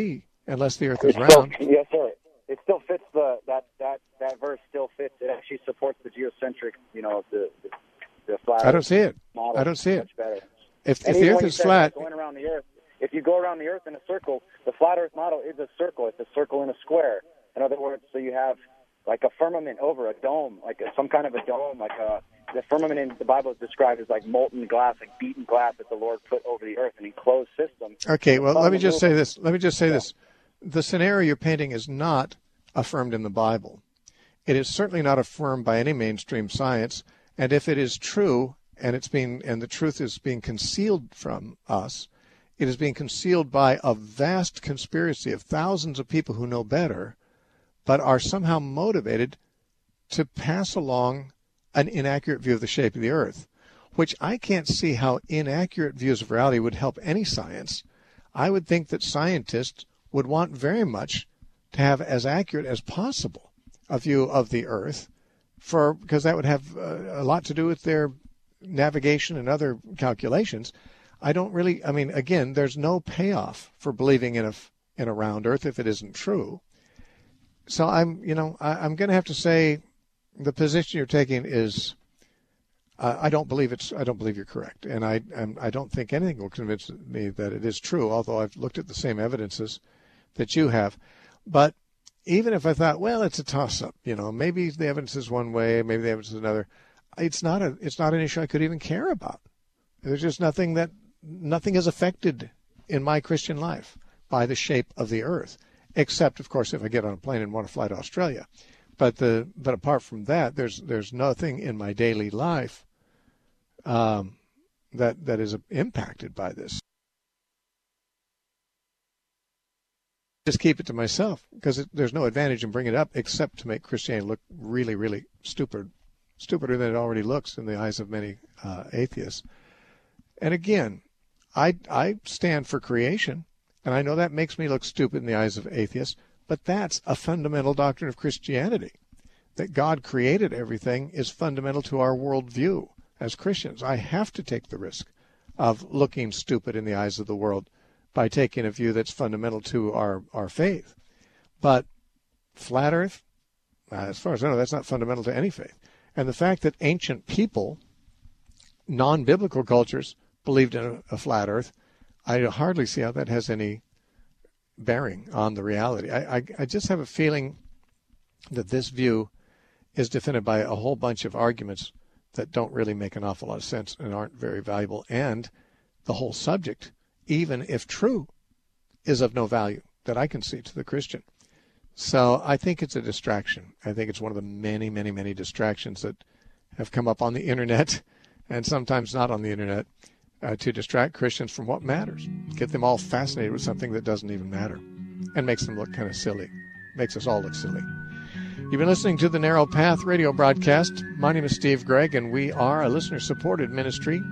unless the Earth is It's still, round. Yes, sir. It still fits the that that that verse still fits. It actually supports the geocentric, you know, the the, the flat. I don't see it. Model I don't see it. much better. If, And if the even Earth when you is said flat, going around the Earth, if you go around the Earth in a circle, the flat Earth model is a circle. It's a circle in a square. In other words, so you have like a firmament over a dome, like a, some kind of a dome, like a the firmament in the Bible is described as like molten glass, like beaten glass that the Lord put over the earth, an enclosed system. Okay, well, let me just say movement. this. Let me just say Yeah. this. The scenario you're painting is not affirmed in the Bible. It is certainly not affirmed by any mainstream science. And if it is true, and it's being, and the truth is being concealed from us, it is being concealed by a vast conspiracy of thousands of people who know better, but are somehow motivated to pass along an inaccurate view of the shape of the earth, which I can't see how inaccurate views of reality would help any science. I would think that scientists would want very much to have as accurate as possible a view of the earth, for because that would have uh, a lot to do with their navigation and other calculations. I don't really, I mean, again, there's no payoff for believing in a, in a round earth if it isn't true. So I'm, you know, I, I'm going to have to say the position you're taking is, uh, I don't believe it's, I don't believe you're correct. And I, and I don't think anything will convince me that it is true, although I've looked at the same evidences that you have. But even if I thought, well, it's a toss-up, you know, maybe the evidence is one way, maybe the evidence is another, it's not a, it's not an issue I could even care about. There's just nothing that, nothing is affected in my Christian life by the shape of the earth, except, of course, if I get on a plane and want to fly to Australia. But the, but apart from that, there's, there's nothing in my daily life um, that, that is impacted by this. Just keep it to myself, because it, there's no advantage in bringing it up except to make Christianity look really, really stupid, stupider than it already looks in the eyes of many uh, atheists. And again, I, I stand for creation, and I know that makes me look stupid in the eyes of atheists, but that's a fundamental doctrine of Christianity. That God created everything is fundamental to our worldview as Christians. I have to take the risk of looking stupid in the eyes of the world by taking a view that's fundamental to our, our faith. But flat earth, uh, as far as I know, that's not fundamental to any faith. And the fact that ancient people, non-biblical cultures, believed in a, a flat earth, I hardly see how that has any bearing on the reality. I, I, I just have a feeling that this view is defended by a whole bunch of arguments that don't really make an awful lot of sense and aren't very valuable. And the whole subject, even if true, is of no value that I can see to the Christian. So I think it's a distraction. I think it's one of the many, many, many distractions that have come up on the internet and sometimes not on the internet uh, to distract Christians from what matters. Get them all fascinated with something that doesn't even matter and makes them look kind of silly. Makes us all look silly. You've been listening to the Narrow Path radio broadcast. My name is Steve Gregg, and we are a listener-supported ministry.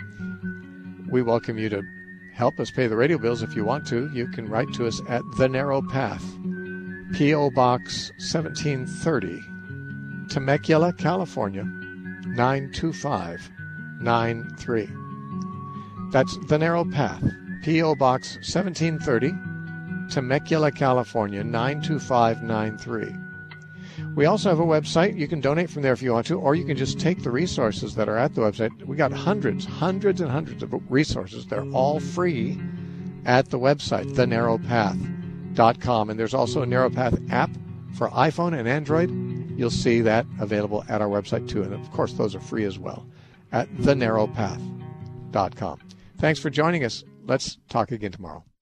We welcome you to help us pay the radio bills if you want to. You can write to us at The Narrow Path, P O. Box seventeen thirty, Temecula, California, nine two five nine three. That's The Narrow Path, P O. Box seventeen thirty, Temecula, California, nine two five nine three. We also have a website. You can donate from there if you want to, or you can just take the resources that are at the website. We got hundreds, hundreds and hundreds of resources. They're all free at the website, the narrow path dot com. And there's also a Narrow Path app for iPhone and Android. You'll see that available at our website too. And of course, those are free as well at the narrow path dot com. Thanks for joining us. Let's talk again tomorrow.